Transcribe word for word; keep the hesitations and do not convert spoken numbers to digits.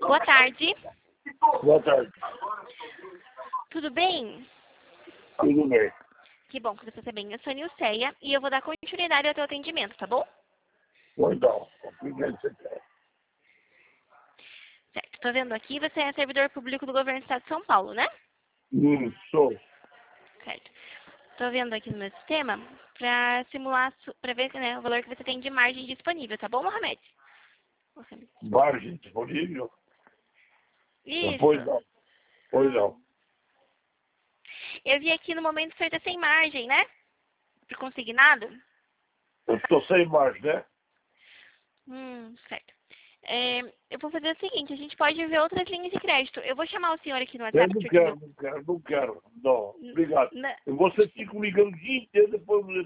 Boa tarde. Boa tarde. Tudo bem? Tudo bem. Que bom que você está bem. Eu sou a Nilceia e eu vou dar continuidade ao teu atendimento, tá bom? Pois não. O que você quer? Certo. Tô vendo aqui, você é servidor público do governo do estado de São Paulo, né? Hum, sou. Certo. Tô vendo aqui no meu sistema para simular, para ver, né, o valor que você tem de margem disponível, tá bom, Mohamed? Margem disponível? Isso. Pois não. Pois não. Eu vi aqui no momento que você está sem margem, né? Por consignado? Eu estou sem margem, né? Hum, certo. É, eu vou fazer o seguinte, a gente pode ver outras linhas de crédito. Eu vou chamar o senhor aqui no Eu WhatsApp. não porque quero, meu- não quero, não quero. Não, obrigado. N- Você fica ligando o dia inteiro, depois